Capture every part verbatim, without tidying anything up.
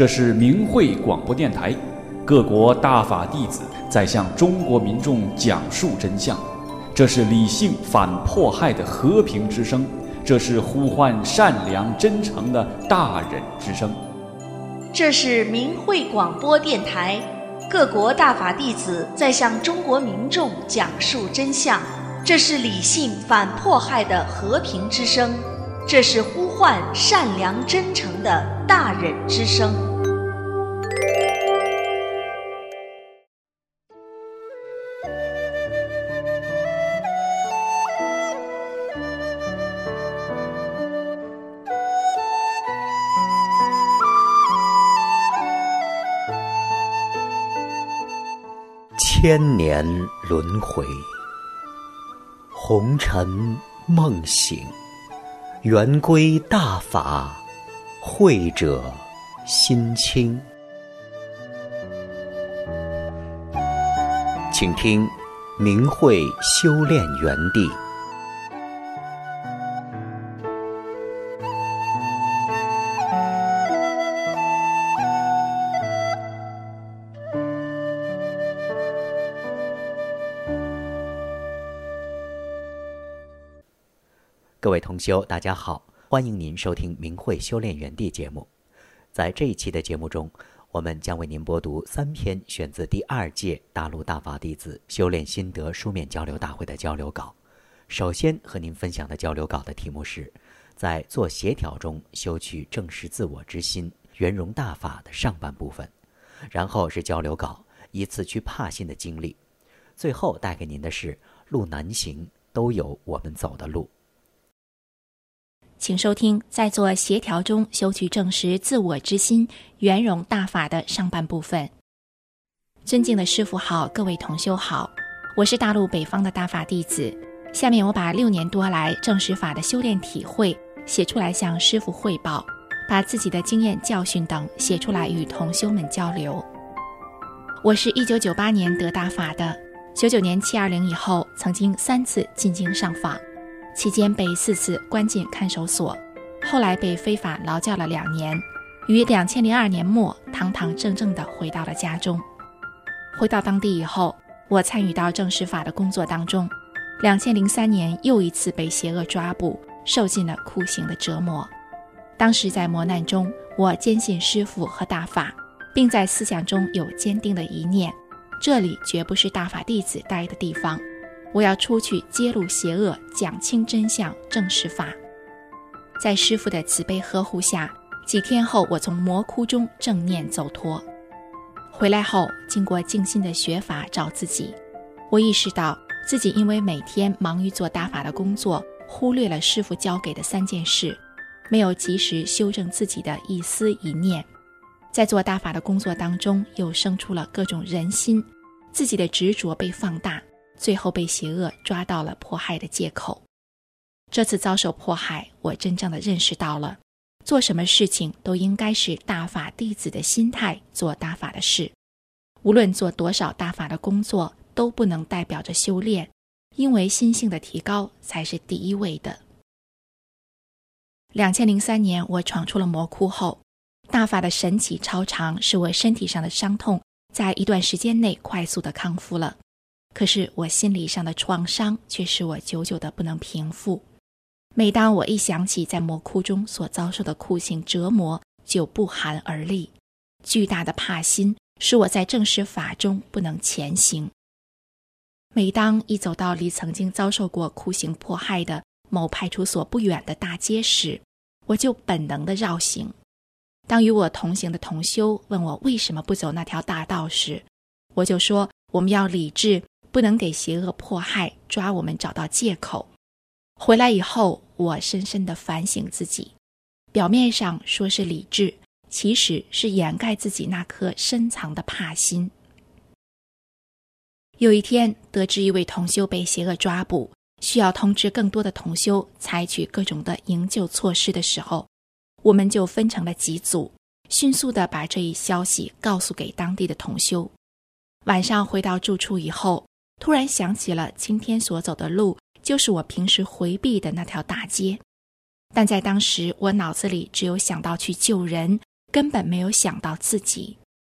这是明慧广播电台，各国大法弟子在向中国民众讲述真相。这是理性反迫害的和平之声，这是呼唤善良真诚的大忍之声。 这是明慧广播电台，各国大法弟子在向中国民众讲述真相。这是理性反迫害的和平之声，这是呼唤善良真诚的大忍之声。 千年轮回，红尘梦醒，圆归大法，慧者心清。请听明慧修炼园地。各位同修，大家好，欢迎您收听明慧修炼园地节目。在这一期的节目中，我们将为您播读三篇选自第二届大陆大法弟子修炼心得书面交流大会的交流稿。首先和您分享的交流稿的题目是在做协调中修取正视自我之心，圆融大法的上半部分，然后是交流稿一次去帕心的经历，最后带给您的是路难行，都有我们走的路。 请收听在做协调中修取正视自我之心，圆融大法的上半部分。尊敬的师父好，各位同修好，我是大陆北方的大法弟子。下面我把六年多来正视法的修炼体会写出来向师父汇报，把自己的经验教训等写出来与同修们交流。我是一九九八年得大法的，九九年七二零以后曾经三次进京上访，期间被四次关进看守所，后来被非法劳教了两年，于两千零二年末堂堂正正地回到了家中。回到当地以后，我参与到正视法的工作当中。两千零三年又一次被邪恶抓捕，受尽了酷刑的折磨。当时在磨难中，我坚信师父和大法，并在思想中有坚定的一念，这里绝不是大法弟子待的地方，我要出去揭露邪恶，讲清真相，正视法。在师父的慈悲呵护下，几天后我从魔窟中正念走脱。回来后，经过静心的学法找自己，我意识到自己因为每天忙于做大法的工作，忽略了师父教给的三件事，没有及时修正自己的一思一念。在做大法的工作当中，又生出了各种人心，自己的执着被放大，最后被邪恶抓到了迫害的借口。这次遭受迫害，我真正的认识到了，做什么事情都应该是大法弟子的心态做大法的事。无论做多少大法的工作，都不能代表着修炼，因为心性的提高才是第一位的。两千零三年我闯出了魔窟后，大法的神奇超常，使我身体上的伤痛在一段时间内快速的康复了。可是我心理上的创伤却使我久久的不能平复。每当我一想起在魔窟中所遭受的酷刑折磨，就不寒而栗。巨大的怕心使我在正视法中不能前行。每当一走到离曾经遭受过酷刑迫害的某派出所不远的大街时，我就本能地绕行。当与我同行的同修问我为什么不走那条大道时，我就说我们要理智，不能给邪恶迫害抓我们找到借口。回来以后，我深深地反省自己，表面上说是理智，其实是掩盖自己那颗深藏的怕心。有一天，得知一位同修被邪恶抓捕，需要通知更多的同修采取各种的营救措施的时候，我们就分成了几组，迅速地把这一消息告诉给当地的同修。晚上回到住处以后，突然想起了今天所走的路就是我平时回避的那条大街，但在当时我脑子里只有想到去救人， 根本没有想到自己。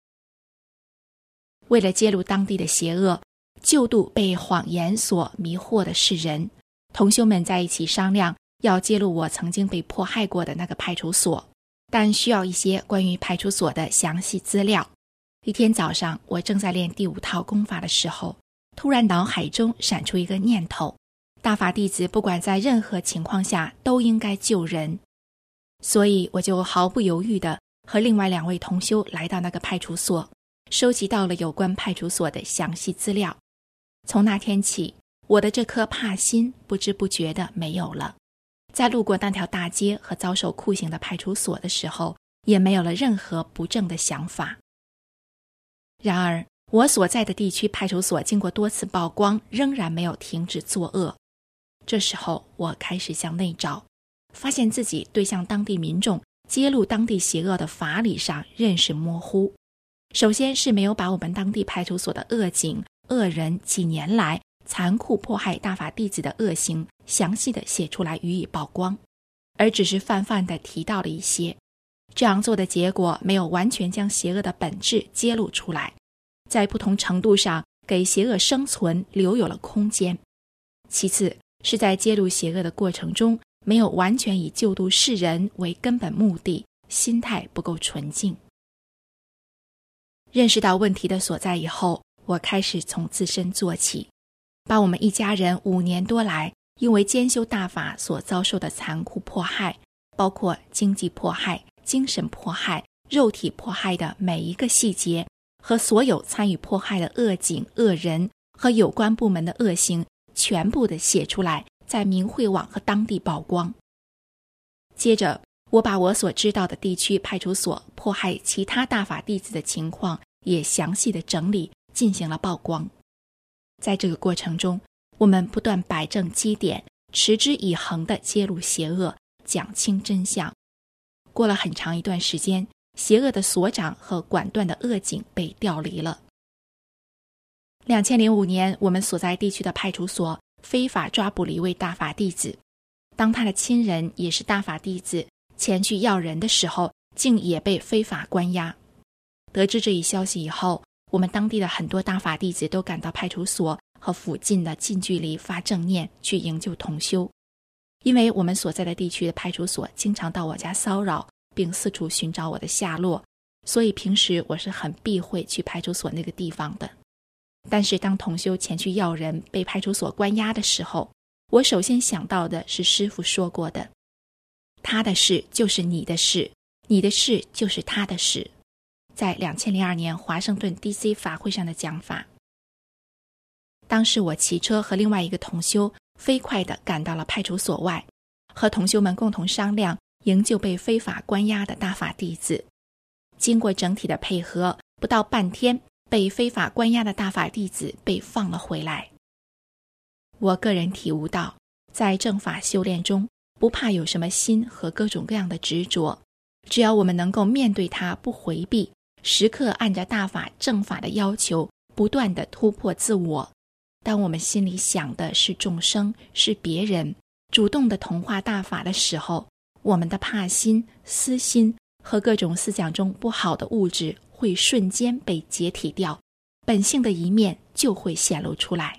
为了揭露当地的邪恶，救度被谎言所迷惑的世人，同修们在一起商量要揭露我曾经被迫害过的那个派出所，但需要一些关于派出所的详细资料。一天早上，我正在练第五套功法的时候，突然脑海中闪出一个念头，大法弟子不管在任何情况下都应该救人。所以我就毫不犹豫地和另外两位同修来到那个派出所，收集到了有关派出所的详细资料。从那天起，我的这颗怕心不知不觉地没有了。在路过那条大街和遭受酷刑的派出所的时候，也没有了任何不正的想法。然而，我所在的地区派出所经过多次曝光，仍然没有停止作恶。这时候，我开始向内找，发现自己对向当地民众揭露当地邪恶的法理上认识模糊。首先是没有把我们当地派出所的恶警、恶人几年来残酷迫害大法弟子的恶行详细的写出来予以曝光，而只是泛泛的提到了一些。这样做的结果没有完全将邪恶的本质揭露出来，在不同程度上给邪恶生存留有了空间。其次是在揭露邪恶的过程中，没有完全以救度世人为根本目的，心态不够纯净。认识到问题的所在以后，我开始从自身做起，把我们一家人五年多来因为兼修大法所遭受的残酷迫害，包括经济迫害、精神迫害、肉体迫害的每一个细节，和所有参与迫害的恶警、恶人和有关部门的恶行，全部的写出来，在明慧网和当地曝光。接着，我把我所知道的地区派出所迫害其他大法弟子的情况也详细的整理，进行了曝光。在这个过程中，我们不断摆正基点，持之以恒地揭露邪恶，讲清真相。过了很长一段时间，邪恶的所长和管断的恶警被调离了。二零零五年，我们所在地区的派出所非法抓捕了一位大法弟子，当他的亲人也是大法弟子前去要人的时候，竟也被非法关押。得知这一消息以后，我们当地的很多大法弟子都赶到派出所和附近的近距离发正念，去营救同修。因为我们所在的地区的派出所经常到我家骚扰，并四处寻找我的下落，所以平时我是很避讳去派出所那个地方的。但是当同修前去要人被派出所关押的时候，我首先想到的是师父说过的，他的事就是你的事，你的事就是他的事，在二零零二年华盛顿 D C 法会上的讲法。当时我骑车和另外一个同修飞快地赶到了派出所外，和同修们共同商量营救被非法关押的大法弟子。经过整体的配合，不到半天，被非法关押的大法弟子被放了回来。我个人体悟到，在正法修炼中，不怕有什么心和各种各样的执着，只要我们能够面对它不回避，时刻按照大法正法的要求，不断地突破自我。当我们心里想的是众生，是别人，主动地同化大法的时候，我们的怕心、私心和各种思想中不好的物质会瞬间被解体掉，本性的一面就会显露出来。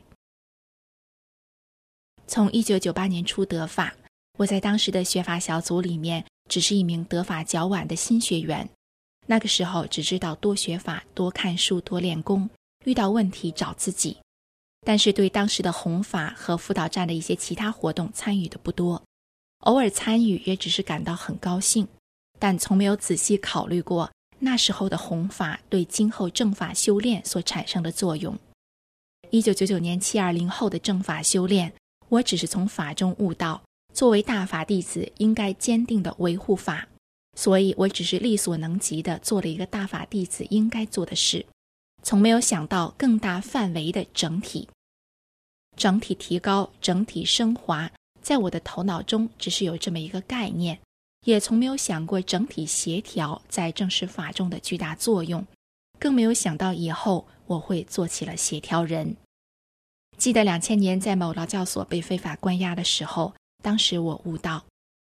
从一九九八年初得法，我在当时的学法小组里面只是一名得法较晚的新学员，那个时候只知道多学法、多看书、多练功，遇到问题找自己。但是对当时的弘法和辅导站的一些其他活动参与的不多，偶尔参与也只是感到很高兴，但从没有仔细考虑过那时候的弘法对今后正法修炼所产生的作用。一九九九年七二零后的正法修炼，我只是从法中悟到，作为大法弟子应该坚定地维护法，所以我只是力所能及地做了一个大法弟子应该做的事，从没有想到更大范围的整体。整体提高、整体升华，在我的头脑中只是有这么一个概念，也从没有想过整体协调在正式法中的巨大作用，更没有想到以后我会做起了协调人。记得两千年在某劳教所被非法关押的时候，当时我悟到，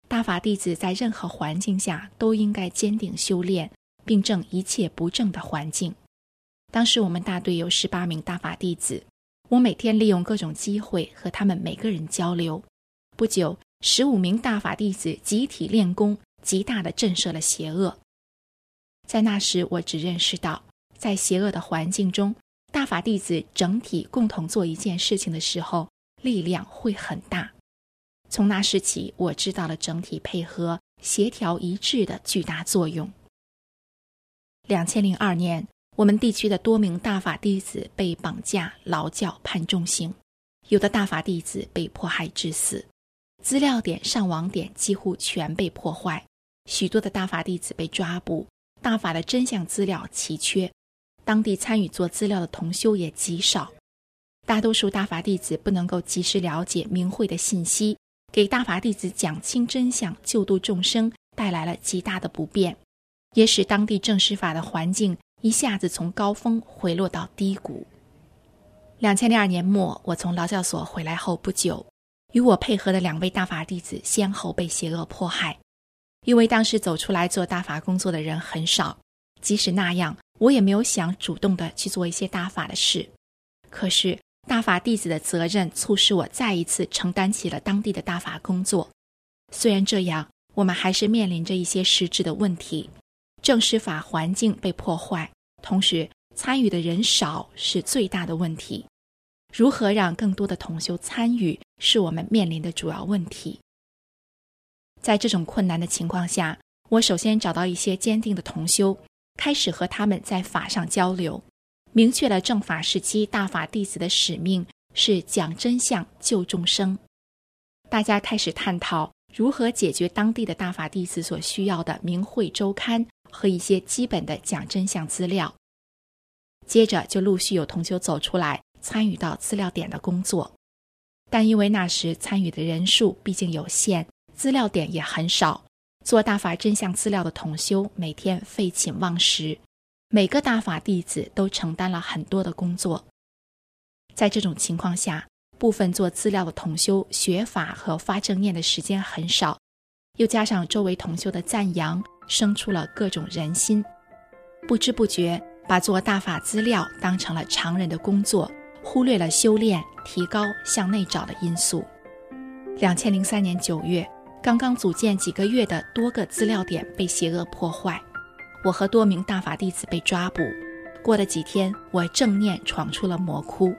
大法弟子在任何环境下都应该坚定修炼，并正一切不正的环境。当时我们大队有十八名大法弟子，我每天利用各种机会和他们每个人交流。不久，十五名大法弟子集体练功，极大地震慑了邪恶。在那时，我只认识到，在邪恶的环境中，大法弟子整体共同做一件事情的时候，力量会很大。从那时起，我知道了整体配合、协调一致的巨大作用。两千零二年，我们地区的多名大法弟子被绑架、劳教、判重刑，有的大法弟子被迫害致死，资料点、上网点几乎全被破坏，许多的大法弟子被抓捕，大法的真相资料奇缺，当地参与做资料的同修也极少，大多数大法弟子不能够及时了解明慧的信息，给大法弟子讲清真相、救度众生带来了极大的不便，也使当地正师法的环境一下子从高峰回落到低谷。两千零二年末，我从劳教所回来后不久，与我配合的两位大法弟子先后被邪恶迫害。因为当时走出来做大法工作的人很少，即使那样，我也没有想主动的去做一些大法的事。可是大法弟子的责任促使我再一次承担起了当地的大法工作。虽然这样，我们还是面临着一些实质的问题，正师法环境被破坏，同时参与的人少是最大的问题。如何让更多的同修参与，是我们面临的主要问题。在这种困难的情况下，我首先找到一些坚定的同修，开始和他们在法上交流，明确了正法时期大法弟子的使命是讲真相、救众生。大家开始探讨如何解决当地的大法弟子所需要的明慧周刊和一些基本的讲真相资料。接着就陆续有同修走出来参与到资料点的工作，但因为那时参与的人数毕竟有限，资料点也很少，做大法真相资料的同修每天废寝忘食，每个大法弟子都承担了很多的工作。在这种情况下，部分做资料的同修学法和发正念的时间很少，又加上周围同修的赞扬，生出了各种人心，不知不觉把做大法资料当成了常人的工作，忽略了修炼、提高、向内找的因素。两千零三年九月，刚刚组建几个月的多个资料点被邪恶破坏，我和多名大法弟子被抓捕。过了几天，我正念闯出了魔窟。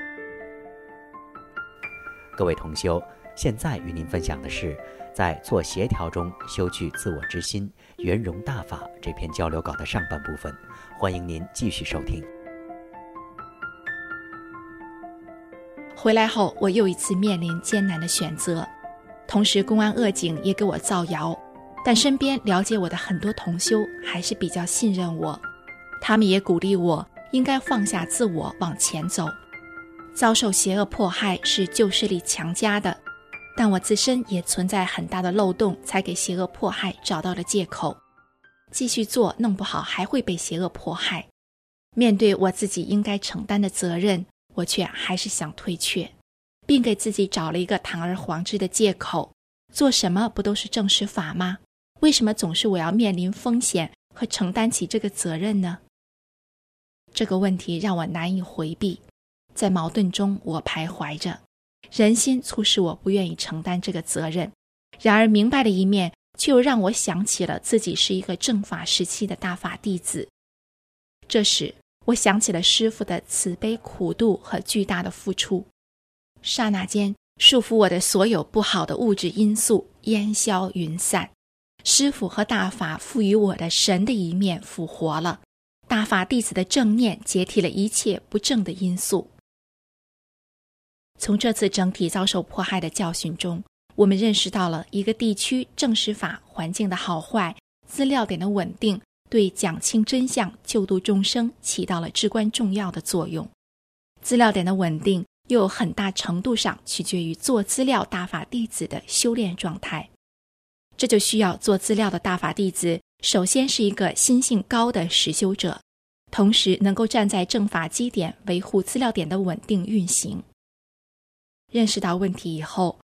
各位同修，现在与您分享的是在做协调中修具自我之心，圆融大法这篇交流稿的上半部分，欢迎您继续收听。 回来后，我又一次面临艰难的选择，同时公安恶警也给我造谣，但身边了解我的很多同修还是比较信任我，他们也鼓励我应该放下自我往前走。遭受邪恶迫害是旧势力强加的，但我自身也存在很大的漏洞，才给邪恶迫害找到了借口。继续做，弄不好还会被邪恶迫害。面对我自己应该承担的责任，我却还是想退却，并给自己找了一个堂而皇之的借口。做什么不都是正实法吗？为什么总是我要面临风险和承担起这个责任呢？这个问题让我难以回避，在矛盾中我徘徊着，人心促使我不愿意承担这个责任，然而明白的一面却又让我想起了自己是一个正法时期的大法弟子。这时我想起了师父的慈悲苦度和巨大的付出，刹那间束缚我的所有不好的物质因素烟消云散，师父和大法赋予我的神的一面复活了，大法弟子的正念解体了一切不正的因素。从这次整体遭受迫害的教训中，我们认识到了一个地区正实法环境的好坏，资料点的稳定对讲清真相、救度众生起到了至关重要的作用。资料点的稳定又有很大程度上取决于做资料大法弟子的修炼状态。这就需要做资料的大法弟子首先是一个心性高的实修者，同时能够站在正法基点维护资料点的稳定运行。认识到问题以后，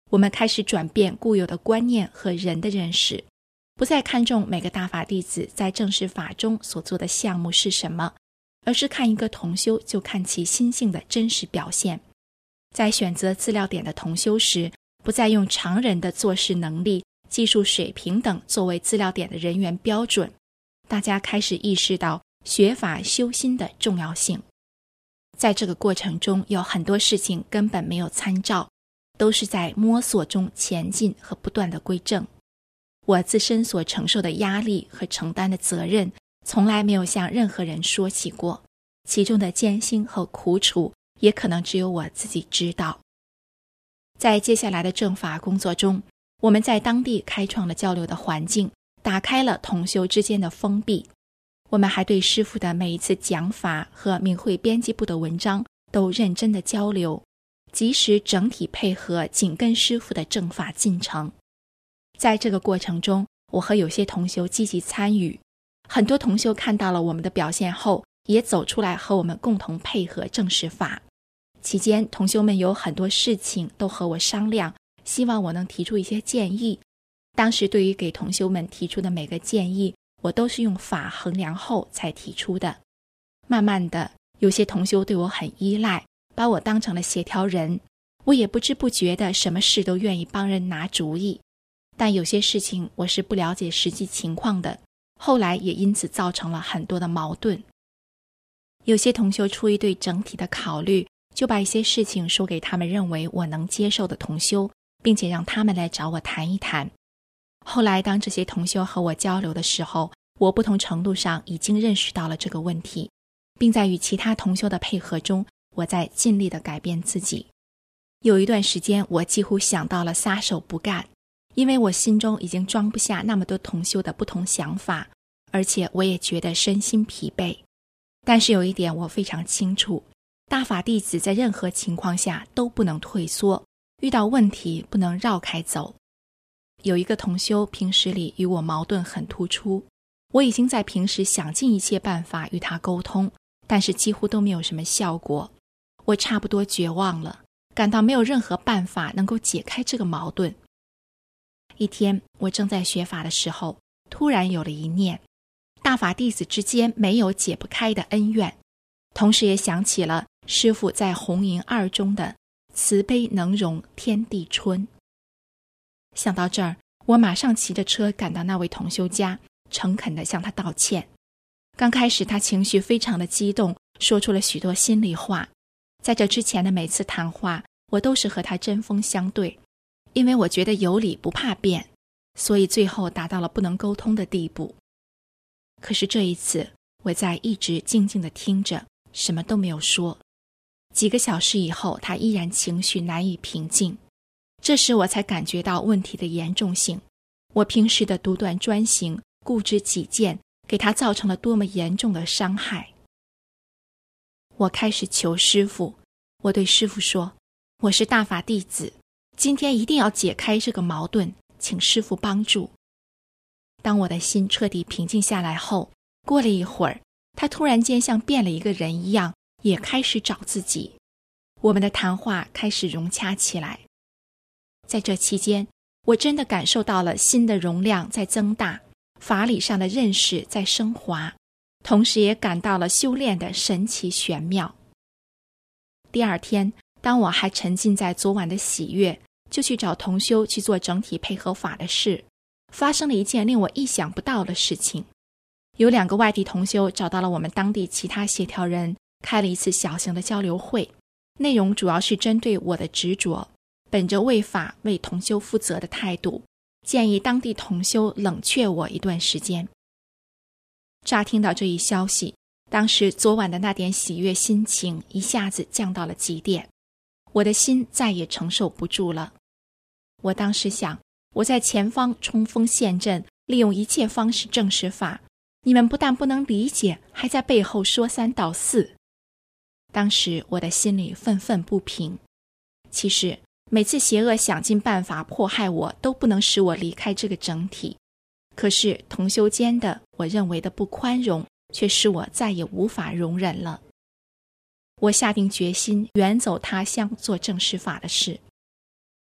我们开始转变固有的观念和人的认识，不再看重每个大法弟子在正式法中所做的项目是什么，而是看一个同修就看其心性的真实表现。在选择资料点的同修时，不再用常人的做事能力、技术水平等作为资料点的人员标准，大家开始意识到学法修心的重要性。在这个过程中，有很多事情根本没有参照，都是在摸索中前进和不断的归正。我自身所承受的压力和承担的责任，从来没有向任何人说起过，其中的艰辛和苦楚，也可能只有我自己知道。在接下来的正法工作中，我们在当地开创了交流的环境，打开了同修之间的封闭。我们还对师父的每一次讲法和明慧编辑部的文章都认真的交流，及时整体配合紧跟师父的正法进程。在这个过程中，我和有些同修积极参与，很多同修看到了我们的表现后，也走出来和我们共同配合正式法。期间，同修们有很多事情都和我商量，希望我能提出一些建议。当时对于给同修们提出的每个建议，我都是用法衡量后才提出的。慢慢的，有些同修对我很依赖，把我当成了协调人，我也不知不觉的什么事都愿意帮人拿主意。但有些事情我是不了解实际情况的，后来也因此造成了很多的矛盾。有些同修出于对整体的考虑，就把一些事情说给他们认为我能接受的同修，并且让他们来找我谈一谈。后来当这些同修和我交流的时候，我不同程度上已经认识到了这个问题，并在与其他同修的配合中，我在尽力地改变自己。有一段时间，我几乎想到了撒手不干，因为我心中已经装不下那么多同修的不同想法，而且我也觉得身心疲惫。但是有一点我非常清楚，大法弟子在任何情况下都不能退缩，遇到问题不能绕开走。有一个同修平时里与我矛盾很突出，我已经在平时想尽一切办法与他沟通，但是几乎都没有什么效果。我差不多绝望了，感到没有任何办法能够解开这个矛盾。一天，我正在学法的时候，突然有了一念，大法弟子之间没有解不开的恩怨，同时也想起了师父在红银二中的慈悲能容天地春。想到这儿，我马上骑着车赶到那位同修家，诚恳地向他道歉。刚开始他情绪非常的激动，说出了许多心里话。在这之前的每次谈话，我都是和他针锋相对，因为我觉得有理不怕辩，所以最后达到了不能沟通的地步。可是这一次，我在一直静静地听着，什么都没有说。几个小时以后，他依然情绪难以平静。这时我才感觉到问题的严重性，我平时的独断专行、固执己见，给他造成了多么严重的伤害。我开始求师父，我对师父说，我是大法弟子，今天一定要解开这个矛盾，请师父帮助。当我的心彻底平静下来后，过了一会儿，他突然间像变了一个人一样，也开始找自己。我们的谈话开始融洽起来。在这期间，我真的感受到了心的容量在增大，法理上的认识在升华，同时也感到了修炼的神奇玄妙。第二天，当我还沉浸在昨晚的喜悦，就去找同修去做整体配合法的事，发生了一件令我意想不到的事情。有两个外地同修找到了我们当地其他协调人，开了一次小型的交流会，内容主要是针对我的执着，本着为法为同修负责的态度，建议当地同修冷却我一段时间。乍听到这一消息，当时昨晚的那点喜悦心情一下子降到了极点，我的心再也承受不住了。我当时想，我在前方冲锋陷阵，利用一切方式证实法，你们不但不能理解，还在背后说三道四。当时我的心里愤愤不平。其实每次邪恶想尽办法迫害我，都不能使我离开这个整体。可是同修间的我认为的不宽容，却使我再也无法容忍了。我下定决心远走他乡做正式法的事。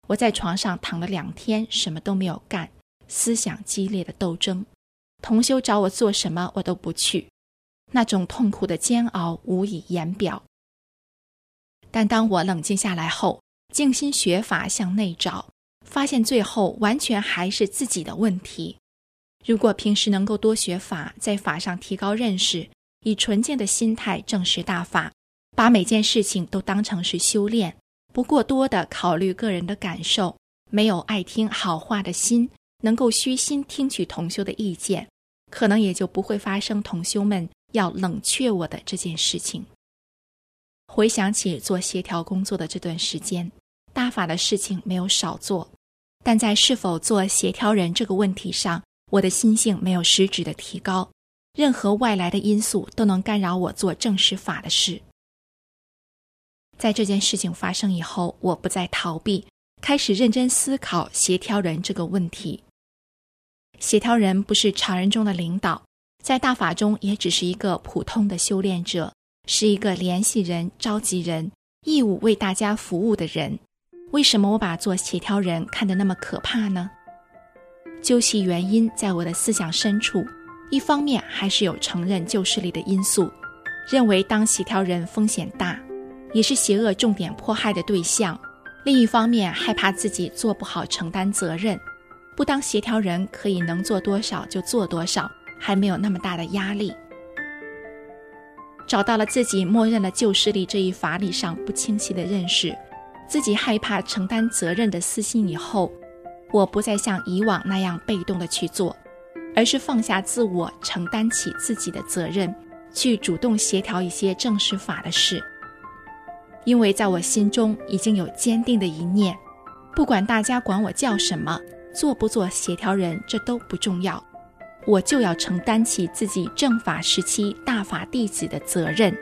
我在床上躺了两天，什么都没有干，思想激烈的斗争。同修找我做什么，我都不去，那种痛苦的煎熬无以言表。但当我冷静下来后，静心学法向内找，发现最后完全还是自己的问题。如果平时能够多学法，在法上提高认识，以纯净的心态证实大法，把每件事情都当成是修炼，不过多的考虑个人的感受，没有爱听好话的心，能够虚心听取同修的意见，可能也就不会发生同修们要冷却我的这件事情。回想起做协调工作的这段时间，大法的事情没有少做，但在是否做协调人这个问题上，我的心性没有实质的提高，任何外来的因素都能干扰我做正实法的事。在这件事情发生以后，我不再逃避，开始认真思考协调人这个问题。协调人不是常人中的领导，在大法中也只是一个普通的修炼者，是一个联系人、召集人，义务为大家服务的人。为什么我把做协调人看得那么可怕呢？究其原因，在我的思想深处，一方面还是有承认旧势力的因素，认为当协调人风险大，也是邪恶重点迫害的对象；另一方面害怕自己做不好承担责任，不当协调人可以能做多少就做多少，还没有那么大的压力。找到了自己默认了旧势力这一法理上不清晰的认识，自己害怕承担责任的私心以后，我不再像以往那样被动的去做，而是放下自我，承担起自己的责任，去主动协调一些正实法的事。因为在我心中已经有坚定的一念，不管大家管我叫什么，做不做协调人，这都不重要，我就要承担起自己正法时期大法弟子的责任。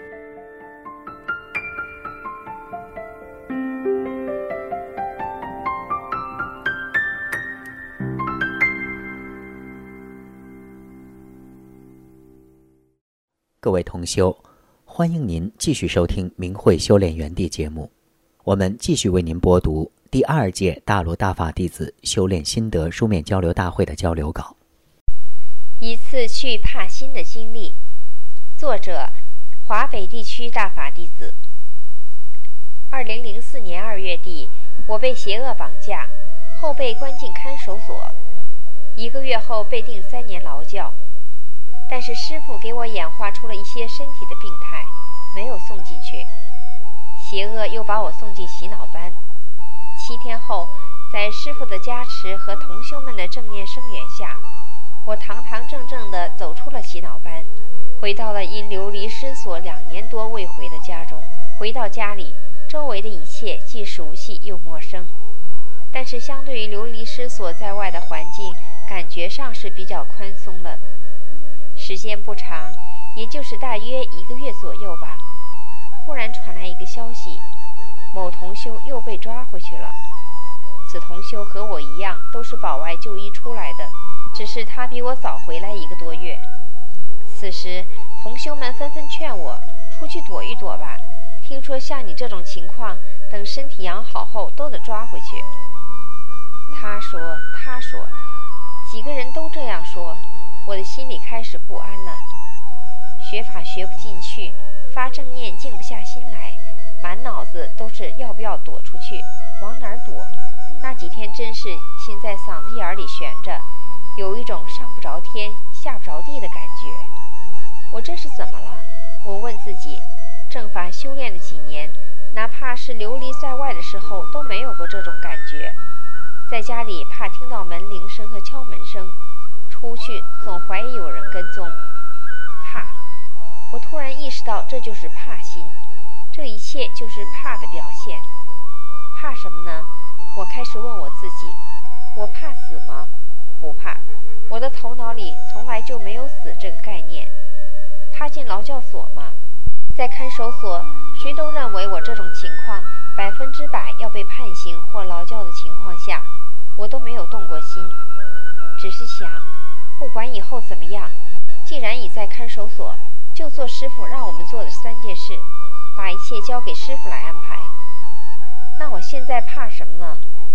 各位同修，欢迎您继续收听明慧修炼园地节目。我们继续为您播读第二届大陆大法弟子修炼心得书面交流大会的交流稿。 一次去帕辛的经历，作者华北地区大法弟子。二零零四年二月底，我被邪恶绑架，后被关进看守所，一个月后被定三年劳教。但是师父给我演化出了一些身体的病态，没有送进去。邪恶又把我送进洗脑班。七天后，在师父的加持和同修们的正念声援下，我堂堂正正地走出了洗脑班，回到了因流离失所两年多未回的家中。回到家里，周围的一切既熟悉又陌生，但是相对于流离失所在外的环境，感觉上是比较宽松了。时间不长，也就是大约一个月左右吧，忽然传来一个消息，某同修又被抓回去了。此同修和我一样，都是保外就医出来的，只是他比我早回来一个多月。此时同修们纷纷劝我出去躲一躲吧，听说像你这种情况，等身体养好后都得抓回去。他说他说几个人都这样说，我的心里开始不安了。学法学不进去，发正念静不下心来，满脑子都是要不要躲出去，往哪儿躲。那几天真是心在嗓子眼里悬着，有一种上不着天下不着地的感觉。我这是怎么了？我问自己，正法修炼了几年，哪怕是流离在外的时候都没有过这种感觉。在家里怕听到门铃声和敲门声，出去总怀疑有人跟踪，怕。我突然意识到这就是怕心，这一切就是怕的表现。怕什么呢？我开始问我自己，我怕死吗？不怕，我的头脑里从来就没有死这个概念。怕进劳教所吗？在看守所，谁都认为我这种情况百分之百要被判刑或劳教的情况下，我都没有动过心，只是想，不管以后怎么样，既然已在看守所，就做师父让我们做的三件事，把一切交给师父来安排。那我现在怕什么呢？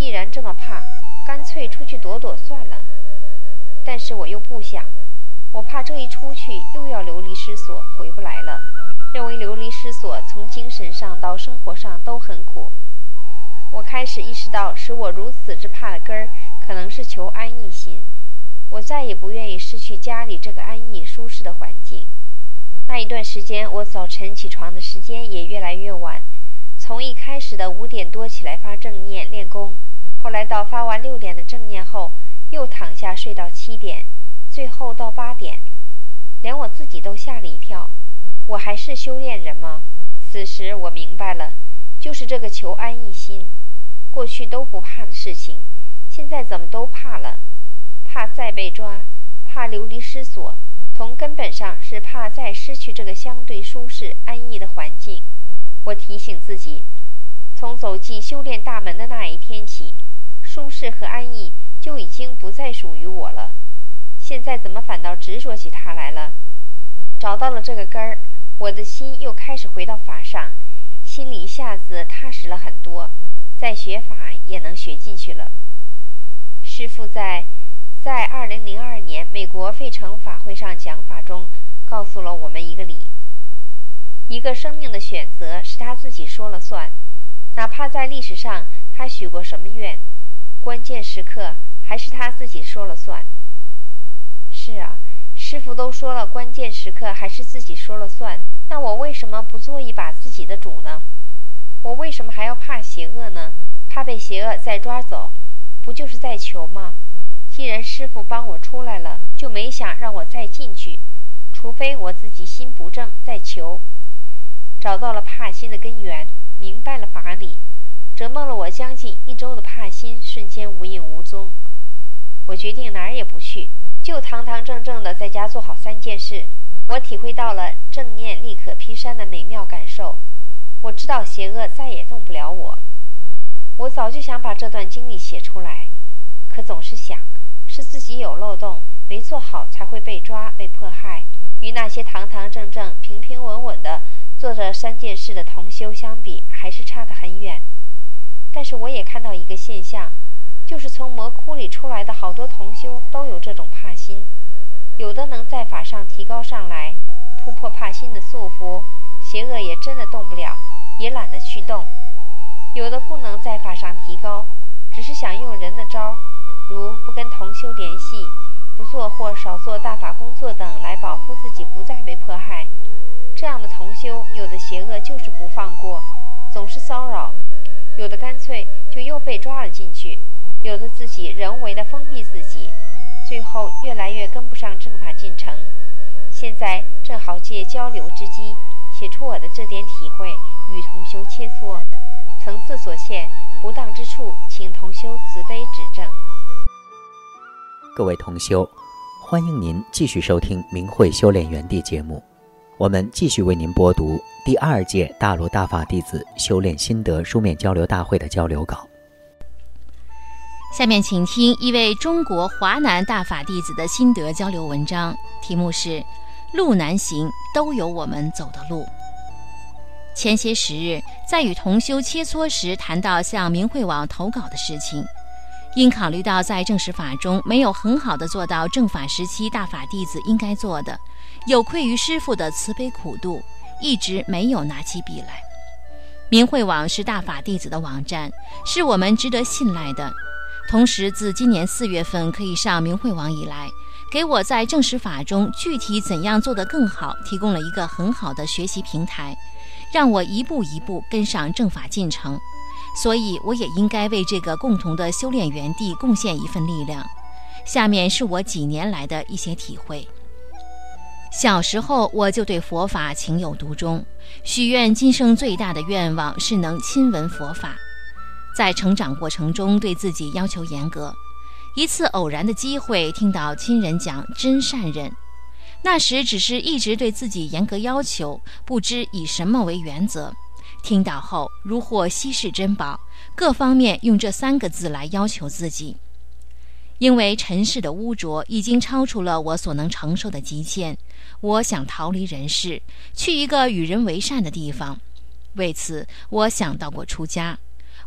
既然这么怕，干脆出去躲躲算了。但是我又不想，我怕这一出去又要流离失所，回不来了。认为流离失所从精神上到生活上都很苦。我开始意识到，使我如此之怕的根儿，可能是求安逸心。我再也不愿意失去家里这个安逸舒适的环境。那一段时间，我早晨起床的时间也越来越晚，从一开始的五点多起来发正念练功，后来到发完六点的正念后，又躺下睡到七点，最后到八点，连我自己都吓了一跳。我还是修炼人吗？此时我明白了，就是这个求安逸心。过去都不怕的事情，现在怎么都怕了？怕再被抓，怕流离失所，从根本上是怕再失去这个相对舒适安逸的环境。我提醒自己，从走进修炼大门的那一天起，舒适和安逸就已经不再属于我了。现在怎么反倒执着起它来了？找到了这个根儿，我的心又开始回到法上，心里一下子踏实了很多，再学法也能学进去了。师父在在二零零二年美国费城法会上讲法中告诉了我们一个理：一个生命的选择是他自己说了算，哪怕在历史上他许过什么愿，关键时刻还是他自己说了算。是啊，师父都说了，关键时刻还是自己说了算，那我为什么不做一把自己的主呢？我为什么还要怕邪恶呢？怕被邪恶再抓走，不就是在求吗？既然师父帮我出来了，就没想让我再进去，除非我自己心不正再求。找到了怕心的根源，明白了法理，折磨了我将近一周的怕心瞬间无影无踪。我决定哪儿也不去，就堂堂正正地在家做好三件事。我体会到了正念立可劈山的美妙感受，我知道邪恶再也动不了我。我早就想把这段经历写出来，可总是想是自己有漏洞，没做好才会被抓被迫害，与那些堂堂正正平平稳稳的做着三件事的同修相比，还是差得很远。但是我也看到一个现象，就是从魔窟里出来的好多同修都有这种怕心，有的能在法上提高上来，突破怕心的束缚，邪恶也真的动不了，也懒得去动；有的不能在法上提高，只是想用人的招，如不跟同修联系，不做或少做大法工作等来保护自己不再被迫害。这样的同修，有的邪恶就是不放过，总是骚扰；有的干脆就又被抓了进去；有的自己人为的封闭自己，最后越来越跟不上正法进程。现在正好借交流之机，写出我的这点体会，与同修切磋。层次所限，不当之处，请同修慈悲指正。 各位同修，欢迎您继续收听明慧修炼园地节目。我们继续为您播读第二届大陆大法弟子修炼心得书面交流大会的交流稿。 下面请听一位中国华南大法弟子的心得交流文章，题目是《路难行，都有我们走的路》。前些时日，在与同修切磋时谈到向明慧网投稿的事情，因考虑到在正实法中没有很好的做到正法时期大法弟子应该做的，有愧于师父的慈悲苦度，一直没有拿起笔来。明慧网是大法弟子的网站，是我们值得信赖的。同时自今年四月份可以上明慧网以来，给我在正实法中具体怎样做得更好提供了一个很好的学习平台，让我一步一步跟上正法进程，所以我也应该为这个共同的修炼园地贡献一份力量。下面是我几年来的一些体会。小时候我就对佛法情有独钟，许愿今生最大的愿望是能亲闻佛法。在成长过程中对自己要求严格，一次偶然的机会听到亲人讲真善忍，那时只是一直对自己严格要求，不知以什么为原则，听到后如获稀世珍宝，各方面用这三个字来要求自己。因为尘世的污浊已经超出了我所能承受的极限，我想逃离人世，去一个与人为善的地方。为此我想到过出家，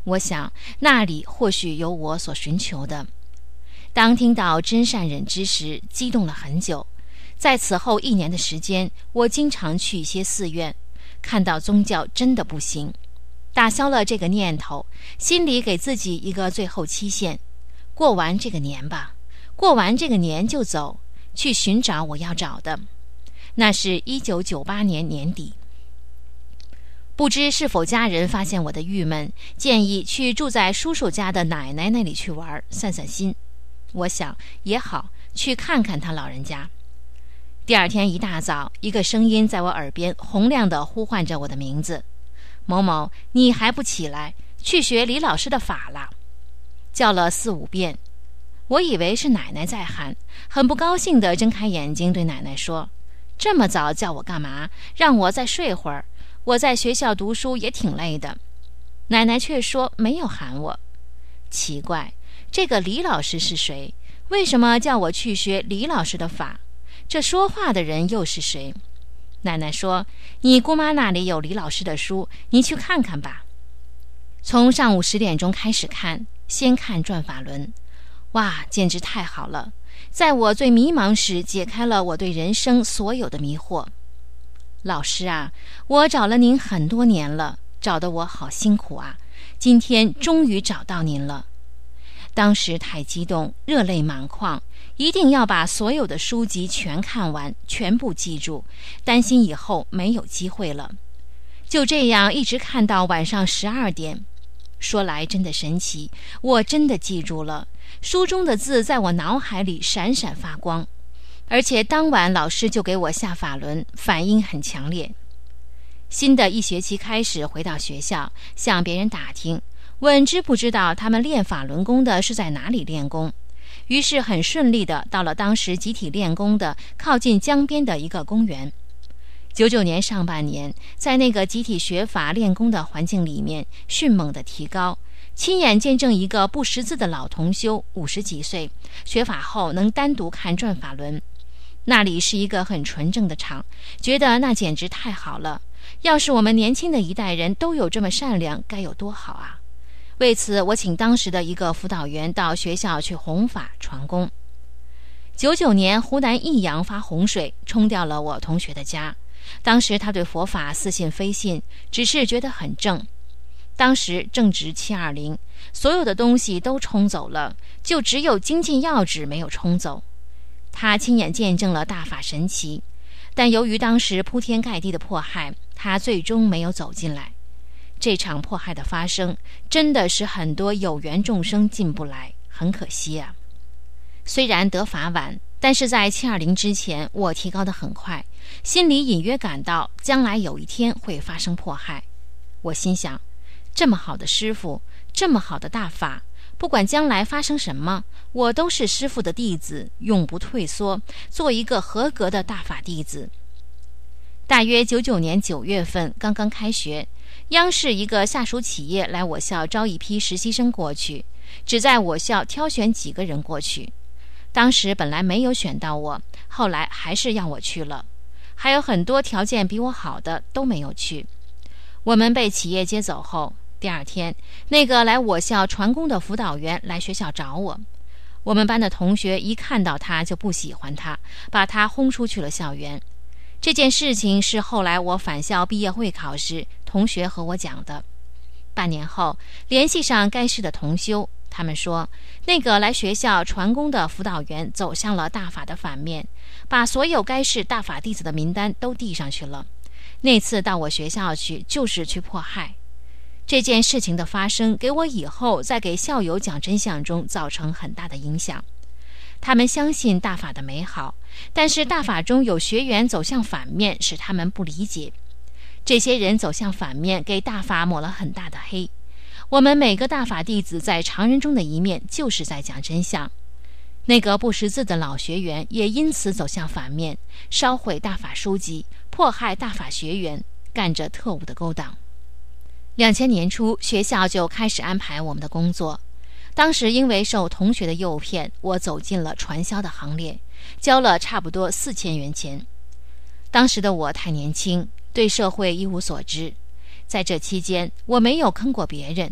我想那里或许有我所寻求的。当听到真善忍之时，激动了很久。在此后一年的时间，我经常去一些寺院，看到宗教真的不行，打消了这个念头，心里给自己一个最后期限，过完这个年吧，过完这个年就走，去寻找我要找的。那是一九九八年年底。不知是否家人发现我的郁闷，建议去住在叔叔家的奶奶那里去玩，散散心。我想也好，去看看他老人家。第二天一大早，一个声音在我耳边洪亮地呼唤着我的名字：某某，你还不起来，去学李老师的法了。叫了四五遍，我以为是奶奶在喊，很不高兴地睁开眼睛对奶奶说：这么早叫我干嘛？让我再睡会儿，我在学校读书也挺累的。奶奶却说没有喊我。奇怪，这个李老师是谁？为什么叫我去学李老师的法？这说话的人又是谁？奶奶说：你姑妈那里有李老师的书，你去看看吧。从上午十点钟开始看，先看转法轮。哇，简直太好了，在我最迷茫时解开了我对人生所有的迷惑。老师啊，我找了您很多年了，找得我好辛苦啊，今天终于找到您了。当时太激动，热泪满眶，一定要把所有的书籍全看完，全部记住，担心以后没有机会了。就这样一直看到晚上十二点。说来真的神奇，我真的记住了，书中的字在我脑海里闪闪发光，而且当晚老师就给我下法轮，反应很强烈。新的一学期开始，回到学校向别人打听，问知不知道他们练法轮功的是在哪里练功，于是很顺利地到了当时集体练功的靠近江边的一个公园。九九年上半年，在那个集体学法练功的环境里面迅猛地提高，亲眼见证一个不识字的老同修，五十几岁，学法后能单独看转法轮。那里是一个很纯正的场，觉得那简直太好了，要是我们年轻的一代人都有这么善良，该有多好啊！为此，我请当时的一个辅导员到学校去弘法传功。九九年，湖南益阳发洪水，冲掉了我同学的家。当时他对佛法似信非信，只是觉得很正。当时正值七二零，所有的东西都冲走了，就只有精进要旨没有冲走。他亲眼见证了大法神奇，但由于当时铺天盖地的迫害，他最终没有走进来。这场迫害的发生，真的使很多有缘众生进不来，很可惜啊。虽然得法晚，但是在七二零之前，我提高得很快，心里隐约感到将来有一天会发生迫害。我心想，这么好的师父，这么好的大法，不管将来发生什么，我都是师父的弟子，永不退缩，做一个合格的大法弟子。大约九九年九月份刚刚开学，央视一个下属企业来我校招一批实习生过去，只在我校挑选几个人过去。当时本来没有选到我，后来还是要我去了，还有很多条件比我好的都没有去。我们被企业接走后，第二天那个来我校传功的辅导员来学校找我，我们班的同学一看到他就不喜欢他，把他轰出去了校园。这件事情是后来我返校毕业会考时同学和我讲的。半年后联系上该市的同修，他们说那个来学校传功的辅导员走向了大法的反面，把所有该市大法弟子的名单都递上去了。那次到我学校去就是去迫害。这件事情的发生给我以后在给校友讲真相中造成很大的影响。他们相信大法的美好，但是大法中有学员走向反面，使他们不理解。这些人走向反面，给大法抹了很大的黑。我们每个大法弟子在常人中的一面，就是在讲真相。那个不识字的老学员也因此走向反面，烧毁大法书籍，迫害大法学员，干着特务的勾当。两千年初，学校就开始安排我们的工作。当时因为受同学的诱骗，我走进了传销的行列，交了差不多四千元钱。当时的我太年轻，对社会一无所知。在这期间，我没有坑过别人，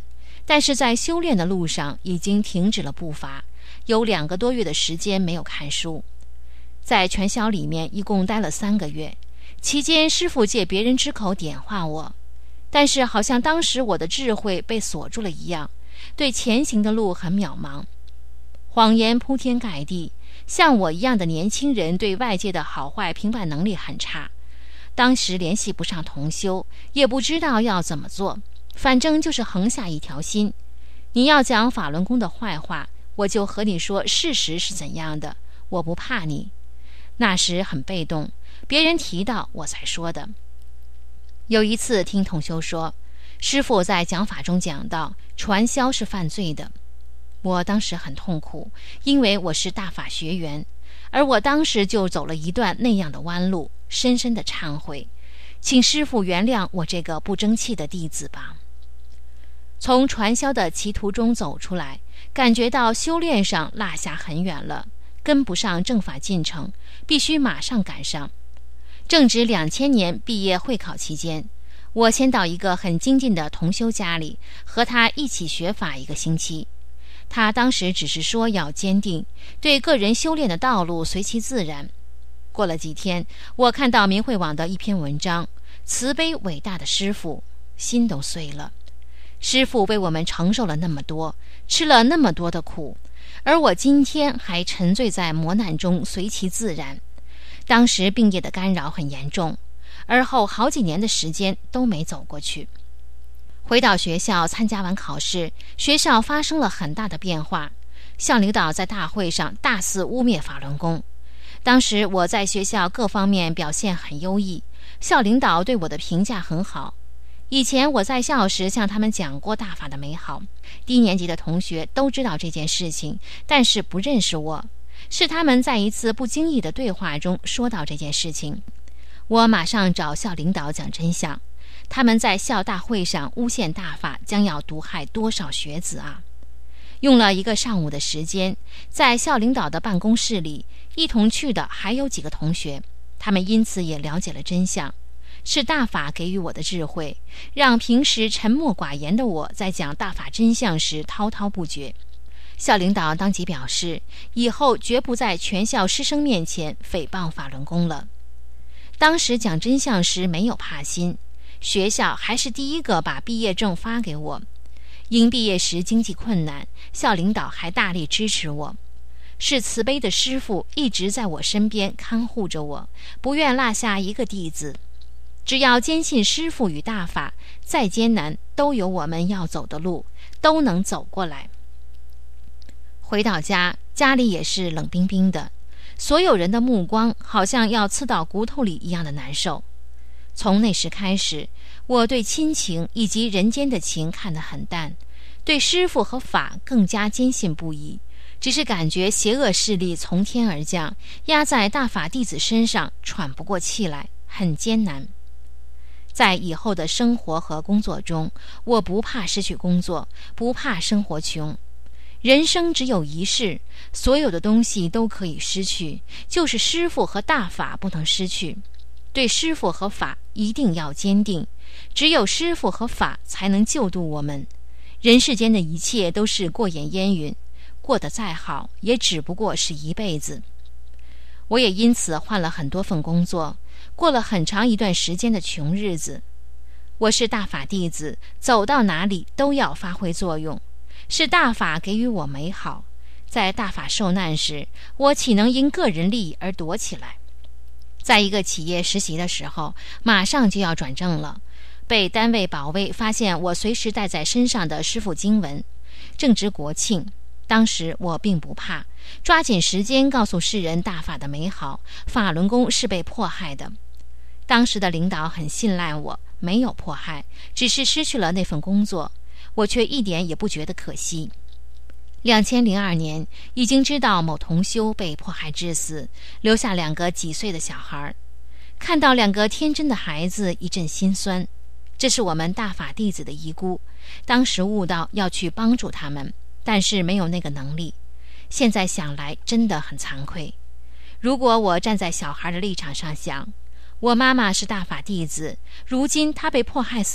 但是在修炼的路上已经停止了步伐，有两个多月的时间没有看书。在全校里面一共待了三个月，期间师父借别人之口点化我，但是好像当时我的智慧被锁住了一样，对前行的路很渺茫。谎言铺天盖地，像我一样的年轻人对外界的好坏评判能力很差。当时联系不上同修，也不知道要怎么做，反正就是横下一条心。你要讲法轮功的坏话，我就和你说事实是怎样的，我不怕你。那时很被动，别人提到我才说的。有一次听同修说，师父在讲法中讲到传销是犯罪的，我当时很痛苦，因为我是大法学员，而我当时就走了一段那样的弯路，深深的忏悔，请师父原谅我这个不争气的弟子吧。从传销的歧途中走出来，感觉到修炼上落下很远了，跟不上正法进程，必须马上赶上。正值两千年毕业会考期间，我先到一个很精进的同修家里，和他一起学法一个星期。他当时只是说要坚定，对个人修炼的道路随其自然。过了几天，我看到明慧网的一篇文章，慈悲伟大的师父，心都碎了。师父为我们承受了那么多，吃了那么多的苦，而我今天还沉醉在磨难中，随其自然。当时病业的干扰很严重，而后好几年的时间都没走过去。回到学校参加完考试，学校发生了很大的变化，校领导在大会上大肆污蔑法轮功。当时我在学校各方面表现很优异，校领导对我的评价很好。以前我在校时向他们讲过大法的美好，低年级的同学都知道这件事情，但是不认识我，是他们在一次不经意的对话中说到这件事情。我马上找校领导讲真相，他们在校大会上诬陷大法将要毒害多少学子啊！用了一个上午的时间，在校领导的办公室里，一同去的还有几个同学，他们因此也了解了真相。是大法给予我的智慧，让平时沉默寡言的我在讲大法真相时滔滔不绝。校领导当即表示，以后绝不在全校师生面前诽谤法轮功了。当时讲真相时没有怕心，学校还是第一个把毕业证发给我。因毕业时经济困难，校领导还大力支持我。是慈悲的师父一直在我身边看护着我，不愿落下一个弟子。只要坚信师父与大法，再艰难都有我们要走的路，都能走过来。回到家，家里也是冷冰冰的，所有人的目光好像要刺到骨头里一样的难受。从那时开始，我对亲情以及人间的情看得很淡，对师父和法更加坚信不疑，只是感觉邪恶势力从天而降，压在大法弟子身上，喘不过气来，很艰难。在以后的生活和工作中，我不怕失去工作，不怕生活穷。人生只有一世，所有的东西都可以失去，就是师父和大法不能失去。对师父和法一定要坚定，只有师父和法才能救度我们。人世间的一切都是过眼烟云，过得再好，也只不过是一辈子。我也因此换了很多份工作，过了很长一段时间的穷日子。我是大法弟子，走到哪里都要发挥作用，是大法给予我美好。在大法受难时，我岂能因个人利益而躲起来？在一个企业实习的时候，马上就要转正了，被单位保卫发现我随时带在身上的师父经文。正值国庆，当时我并不怕，抓紧时间告诉世人大法的美好，法轮功是被迫害的。当时的领导很信赖我，没有迫害，只是失去了那份工作，我却一点也不觉得可惜。两千零二年，已经知道某同修被迫害致死，留下两个几岁的小孩，看到两个天真的孩子，一阵心酸。这是我们大法弟子的遗孤，当时悟到要去帮助他们，但是没有那个能力。现在想来真的很惭愧。如果我站在小孩的立场上想，我妈妈是大法弟子，如今她被迫害死了，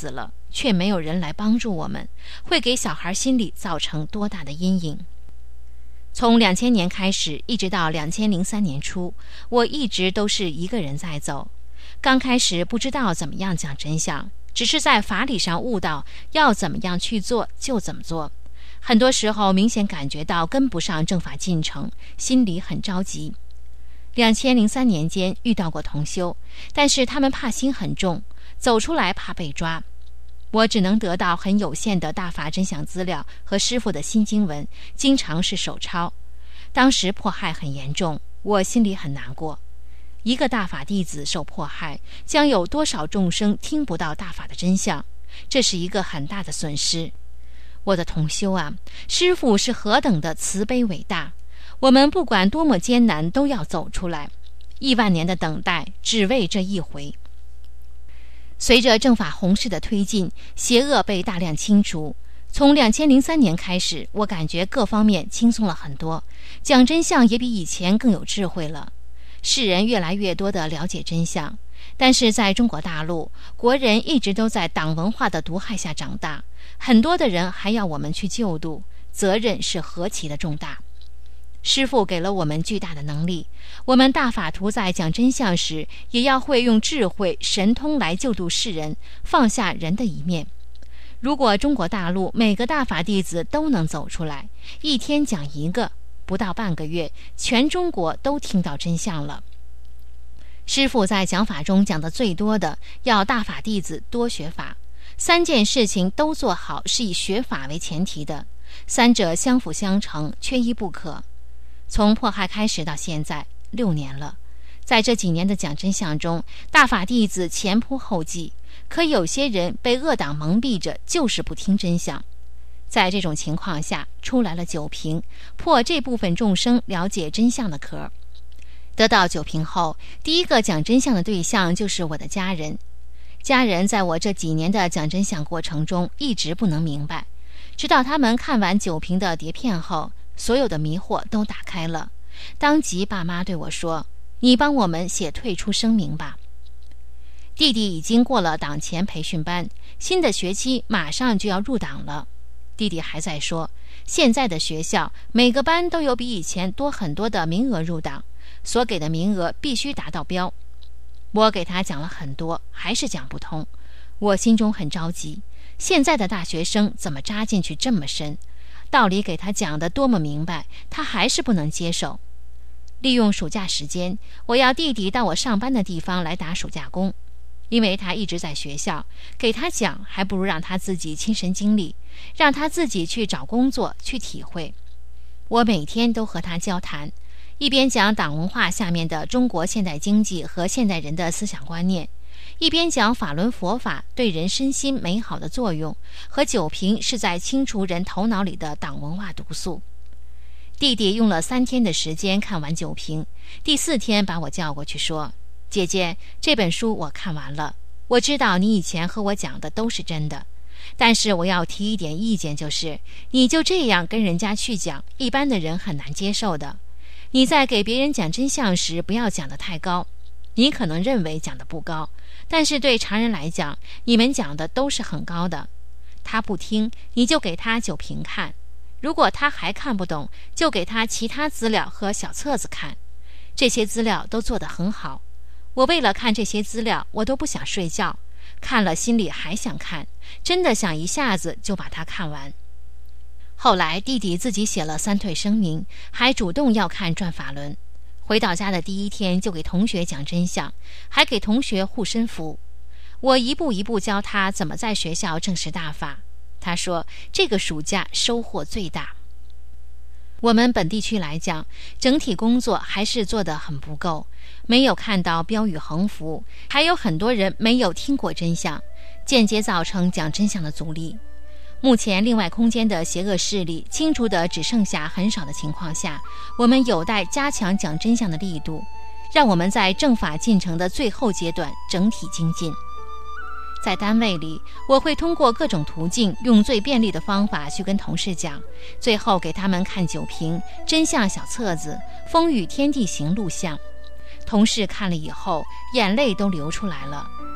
却没有人来帮助我们，会给小孩心里造成多大的阴影。从两千年开始一直到两千零三年初，我一直都是一个人在走。刚开始不知道怎么样讲真相，只是在法理上悟到要怎么样去做就怎么做。很多时候明显感觉到跟不上政法进程，心里很着急。两千零三年间遇到过同修，但是他们怕心很重，走出来怕被抓。我只能得到很有限的大法真相资料和师父的新经文，经常是手抄。当时迫害很严重，我心里很难过。一个大法弟子受迫害，将有多少众生听不到大法的真相？这是一个很大的损失。我的同修啊，师父是何等的慈悲伟大，我们不管多么艰难都要走出来，亿万年的等待只为这一回。随着正法弘誓的推进，邪恶被大量清除。从两千零三年开始，我感觉各方面轻松了很多，讲真相也比以前更有智慧了。世人越来越多地了解真相，但是在中国大陆，国人一直都在党文化的毒害下长大，很多的人还要我们去救度，责任是何其的重大。师父给了我们巨大的能力，我们大法徒在讲真相时，也要会用智慧神通来救度世人，放下人的一面。如果中国大陆每个大法弟子都能走出来，一天讲一个，不到半个月，全中国都听到真相了。师父在讲法中讲的最多的，要大法弟子多学法，三件事情都做好是以学法为前提的，三者相辅相成，缺一不可。从迫害开始到现在六年了，在这几年的讲真相中，大法弟子前仆后继，可有些人被恶党蒙蔽着，就是不听真相。在这种情况下，出来了九评，破这部分众生了解真相的壳。得到九评后，第一个讲真相的对象就是我的家人。家人在我这几年的讲真相过程中一直不能明白，直到他们看完九评的碟片后，所有的迷惑都打开了。当即爸妈对我说，你帮我们写退出声明吧。弟弟已经过了党前培训班，新的学期马上就要入党了。弟弟还在说，现在的学校每个班都有比以前多很多的名额入党，所给的名额必须达到标。我给他讲了很多，还是讲不通。我心中很着急，现在的大学生怎么扎进去这么深？道理给他讲得多么明白，他还是不能接受。利用暑假时间，我要弟弟到我上班的地方来打暑假工，因为他一直在学校，给他讲还不如让他自己亲身经历，让他自己去找工作去体会。我每天都和他交谈，一边讲党文化下面的中国现代经济和现代人的思想观念，一边讲法轮佛法对人身心美好的作用，和九评是在清除人头脑里的党文化毒素。弟弟用了三天的时间看完九评，第四天把我叫过去说，姐姐，这本书我看完了，我知道你以前和我讲的都是真的，但是我要提一点意见，就是你就这样跟人家去讲，一般的人很难接受的。你在给别人讲真相时，不要讲得太高，你可能认为讲得不高，但是对常人来讲，你们讲的都是很高的。他不听，你就给他九评看，如果他还看不懂，就给他其他资料和小册子看，这些资料都做得很好。我为了看这些资料，我都不想睡觉，看了心里还想看，真的想一下子就把它看完。后来弟弟自己写了三退声明，还主动要看转法轮。回到家的第一天就给同学讲真相，还给同学护身符。我一步一步教他怎么在学校证实大法。他说这个暑假收获最大。我们本地区来讲，整体工作还是做得很不够，没有看到标语横幅，还有很多人没有听过真相，间接造成讲真相的阻力。目前另外空间的邪恶势力清除的只剩下很少的情况下，我们有待加强讲真相的力度，让我们在正法进程的最后阶段整体精进。在单位里，我会通过各种途径，用最便利的方法去跟同事讲，最后给他们看九评、真相小册子、风雨天地行录像。同事看了以后，眼泪都流出来了。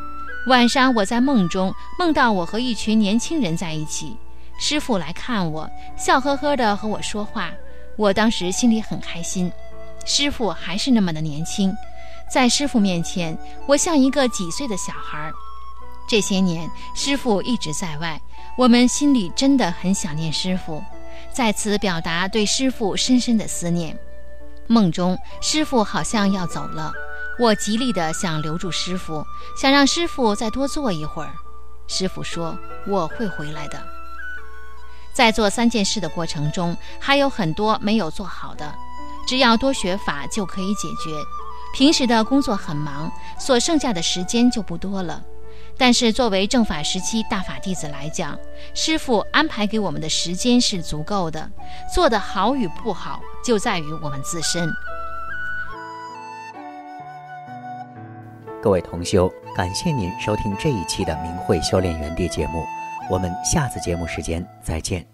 晚上我在梦中梦到我和一群年轻人在一起，师父来看我，笑呵呵地和我说话。我当时心里很开心，师父还是那么的年轻，在师父面前，我像一个几岁的小孩。这些年，师父一直在外，我们心里真的很想念师父，在此表达对师父深深的思念。梦中，师父好像要走了，我极力地想留住师父，想让师父再多坐一会儿。师父说我会回来的。在做三件事的过程中，还有很多没有做好的，只要多学法就可以解决。平时的工作很忙，所剩下的时间就不多了。但是作为正法时期大法弟子来讲，师父安排给我们的时间是足够的，做得好与不好就在于我们自身。 各位同修，感谢您收听这一期的明慧修炼园地节目，我们下次节目时间再见。